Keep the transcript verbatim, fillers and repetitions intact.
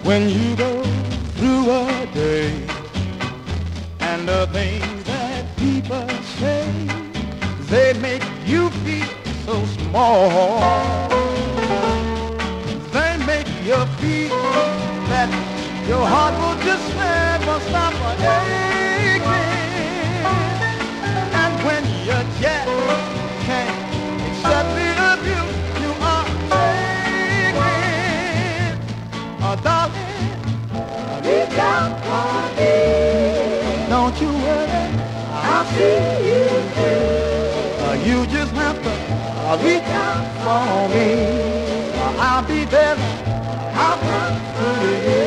When you go through a day and the things that people say, they make you feel so small. They make you feel that your heart will just never stop aching. And when you just can't accept the abuse you are taking, oh darling, reach out for me. Don't you worry, I'll see you through. Uh, you just have to uh, reach out for me. Uh, I'll be there. I'll come through you.